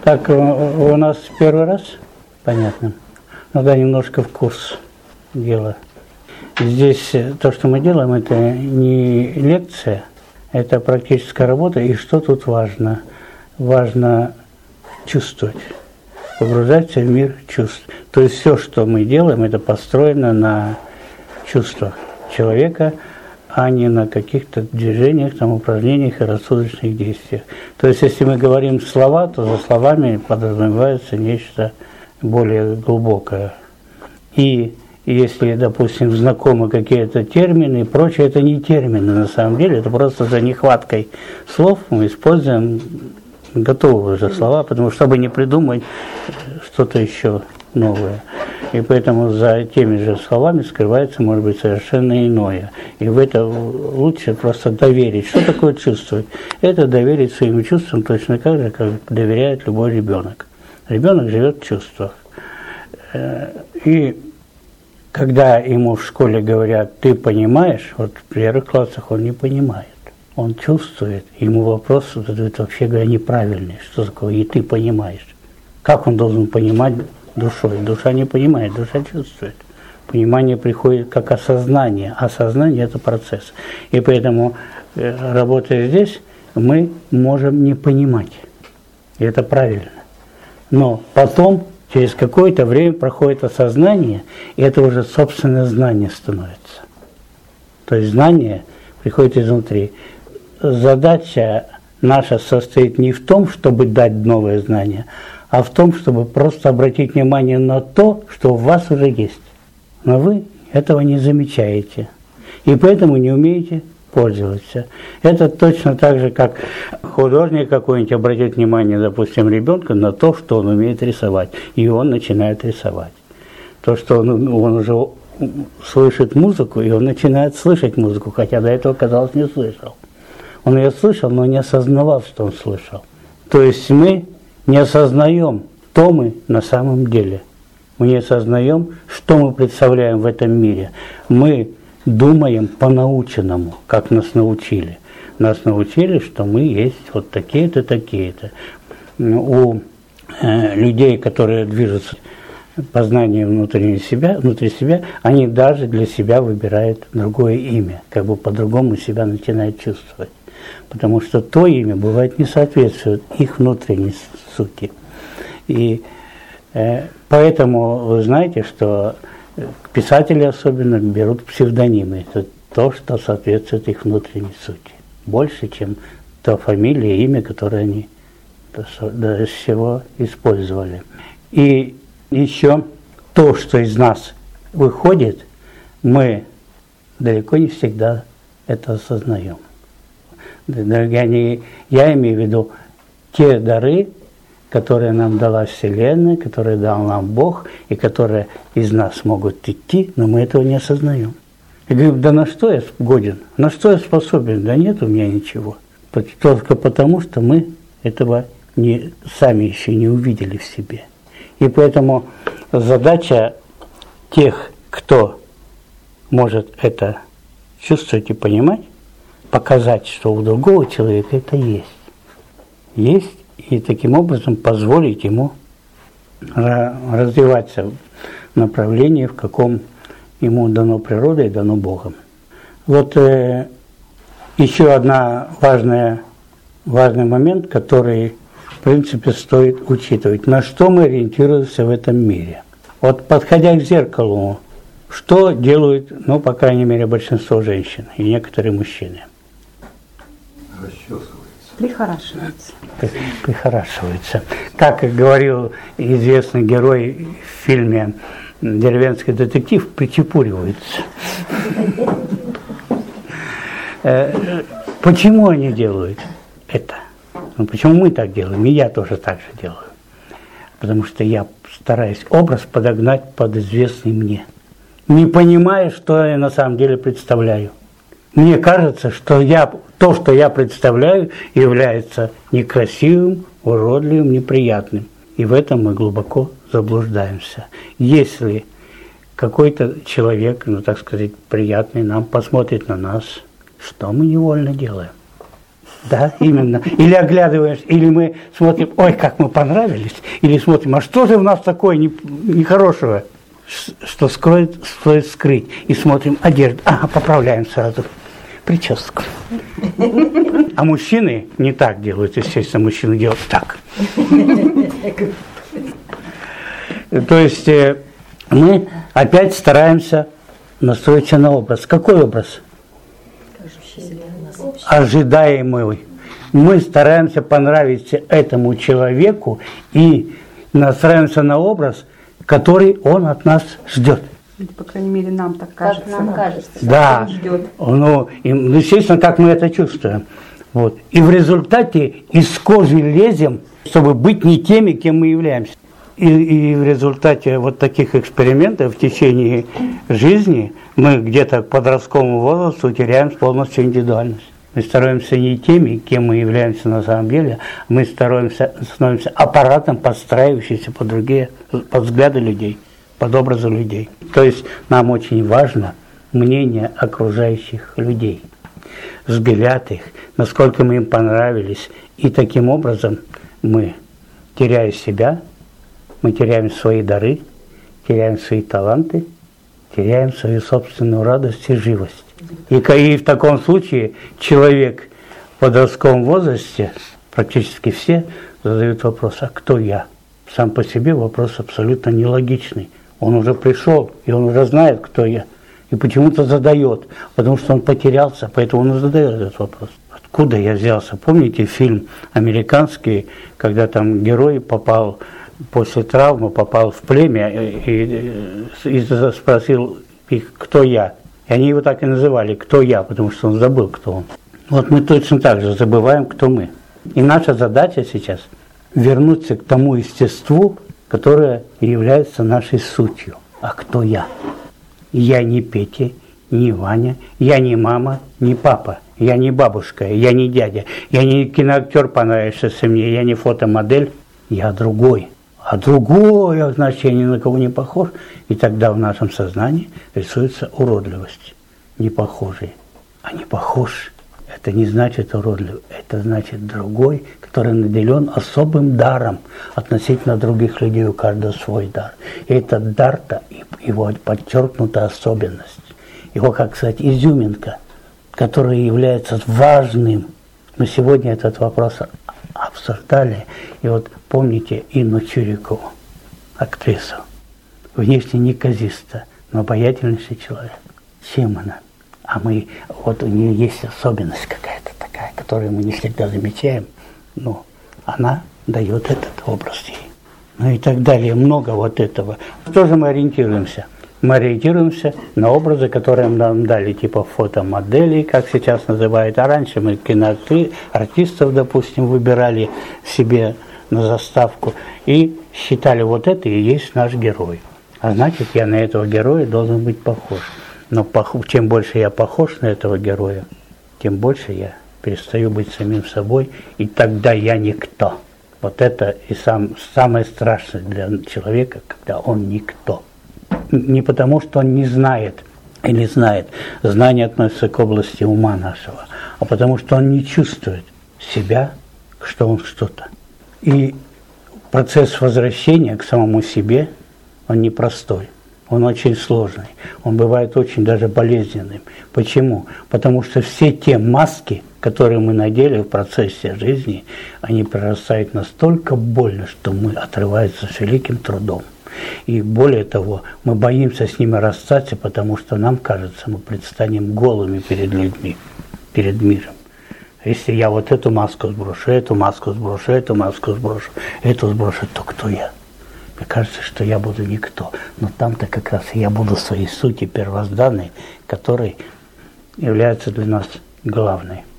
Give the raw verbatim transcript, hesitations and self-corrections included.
Так, у нас первый раз? Понятно. Надо немножко в курс дела. Здесь то, что мы делаем, это не лекция, это практическая работа. И что тут важно? Важно чувствовать, погружаться в мир чувств. То есть все, что мы делаем, это построено на чувствах человека, а не на каких-то движениях, там, упражнениях и рассудочных действиях. То есть если мы говорим слова, то за словами подразумевается нечто более глубокое. И если, допустим, знакомы какие-то термины и прочее, это не термины на самом деле, это просто за нехваткой слов мы используем готовые уже слова, потому что чтобы не придумать что-то еще новое. И поэтому за теми же словами скрывается, может быть, совершенно иное. И в это лучше просто доверить. Что такое чувствовать? Это доверить своим чувствам точно так же, как доверяет любой ребенок. Ребенок живет в чувствах. И когда ему в школе говорят, ты понимаешь, вот в первых классах он не понимает. Он чувствует, ему вопрос задают, вообще говоря, неправильный. Что такое? И ты понимаешь. Как он должен понимать душой? Душа не понимает, душа чувствует. Понимание приходит как осознание. Осознание – это процесс. И поэтому, работая здесь, мы можем не понимать. И это правильно. Но потом, через какое-то время проходит осознание, и это уже собственное знание становится. То есть знание приходит изнутри. Задача наша состоит не в том, чтобы дать новое знание, а в том, чтобы просто обратить внимание на то, что у вас уже есть. Но вы этого не замечаете. И поэтому не умеете пользоваться. Это точно так же, как художник какой-нибудь обратит внимание, допустим, ребенка на то, что он умеет рисовать. И он начинает рисовать. То, что он, он уже слышит музыку, и он начинает слышать музыку, хотя до этого, казалось, не слышал. Он ее слышал, но не осознавал, что он слышал. То есть мы не осознаем, кто мы на самом деле. Мы не осознаем, что мы представляем в этом мире. Мы думаем по-наученному, как нас научили. Нас научили, что мы есть вот такие-то, такие-то. У э, людей, которые движутся познанием внутреннего себя, внутри себя, они даже для себя выбирают другое имя, как бы по-другому себя начинают чувствовать. Потому что то имя, бывает, не соответствует их внутренней сути. И э, поэтому вы знаете, что писатели особенно берут псевдонимы. Это то, что соответствует их внутренней сути. Больше, чем та фамилия и имя, которое они до всего использовали. И еще то, что из нас выходит, мы далеко не всегда это осознаем. Дорогие, я имею в виду те дары, которые нам дала Вселенная, которые дал нам Бог, и которые из нас могут идти, но мы этого не осознаем. Я говорю, да на что я годен, на что я способен? Да нет у меня ничего. Только потому, что мы этого не, сами еще не увидели в себе. И поэтому задача тех, кто может это чувствовать и понимать, показать, что у другого человека это есть. Есть, и таким образом позволить ему развиваться в направлении, в каком ему дано природой и дано Богом. Вот э, еще одна важная, важный момент, который, в принципе, стоит учитывать. На что мы ориентируемся в этом мире? Вот подходя к зеркалу, что делают, ну, по крайней мере, большинство женщин и некоторые мужчины? Расчесывается. Прихорашивается. Прихорашивается. Как говорил известный герой в фильме «Деревенский детектив», причепуривается. Почему они делают это? Ну, почему мы так делаем? И я тоже так же делаю. Потому что я стараюсь образ подогнать под известный мне, не понимая, что я на самом деле представляю. Мне кажется, что я, то, что я представляю, является некрасивым, уродливым, неприятным. И в этом мы глубоко заблуждаемся. Если какой-то человек, ну так сказать, приятный нам, посмотрит на нас, что мы невольно делаем? Да, именно. Или оглядываешь, или мы смотрим, ой, как мы понравились, или смотрим, а что же у нас такое нехорошего, что скроет, стоит скрыть. И смотрим одежду, ага, поправляем сразу прическу. А мужчины не так делают, естественно, мужчины делают так. То есть мы опять стараемся настроиться на образ. Какой образ? Ожидаемый. Мы стараемся понравиться этому человеку и настраиваемся на образ, который он от нас ждет. По крайней мере, нам так кажется. Как нам кажется. Да. Ну, и, естественно, как мы это чувствуем. Вот. И в результате из кожи лезем, чтобы быть не теми, кем мы являемся. И, и в результате вот таких экспериментов в течение жизни мы где-то к подростковому возрасту теряем полностью индивидуальность. Мы становимся не теми, кем мы являемся на самом деле, мы становимся, становимся аппаратом, подстраивающимся под другие, под взгляды людей, под образы людей. То есть нам очень важно мнение окружающих людей, взгляд их, насколько мы им понравились. И таким образом мы, теряя себя, мы теряем свои дары, теряем свои таланты, теряем свою собственную радость и живость. И, и в таком случае человек в подростковом возрасте, практически все, задают вопрос, а кто я? Сам по себе вопрос абсолютно нелогичный. Он уже пришел, и он уже знает, кто я. И почему-то задает, потому что он потерялся, поэтому он и задает этот вопрос. Откуда я взялся? Помните фильм американский, когда там герой попал после травмы, попал в племя и, и, и спросил их, кто я? И они его так и называли, кто я, потому что он забыл, кто он. Вот мы точно так же забываем, кто мы. И наша задача сейчас вернуться к тому естеству, которое является нашей сутью. А кто я? Я не Петя, не Ваня, я не мама, не папа, я не бабушка, я не дядя, я не киноактер, понравившийся мне, я не фотомодель, я другой. А другое, значит, я ни на кого не похож. И тогда в нашем сознании рисуется уродливость. Не похожий. А не похож, это не значит уродливый. Это значит другой, который наделен особым даром относительно других людей. У каждого свой дар. И этот дар-то, его подчеркнутая особенность. Его, как сказать, изюминка, которая является важным. Мы сегодня этот вопрос обсуждали. И вот помните Инну Чурикову, актрису, внешне неказиста, но обаятельнейший человек. Чем она? А мы, вот у нее есть особенность какая-то такая, которую мы не всегда замечаем, но она дает этот образ ей. Ну и так далее, много вот этого. Что же мы ориентируемся? Мы ориентируемся на образы, которые нам дали, типа фотомоделей, как сейчас называют. А раньше мы киноартистов, допустим, выбирали себе на заставку и считали, вот это и есть наш герой. А значит, я на этого героя должен быть похож. Но чем больше я похож на этого героя, тем больше я перестаю быть самим собой, и тогда я никто. Вот это и сам, самое страшное для человека, когда он никто. Не потому, что он не знает или знает, знание относится к области ума нашего, а потому, что он не чувствует себя, что он что-то. И процесс возвращения к самому себе, он непростой, он очень сложный, он бывает очень даже болезненным. Почему? Потому что все те маски, которые мы надели в процессе жизни, они прорастают настолько больно, что мы отрываемся с великим трудом. И более того, мы боимся с ними расстаться, потому что нам кажется, мы предстанем голыми перед людьми, перед миром. Если я вот эту маску сброшу, эту маску сброшу, эту маску сброшу, эту сброшу, то кто я? Мне кажется, что я буду никто. Но там-то как раз я буду своей сути первозданной, которой является для нас главной.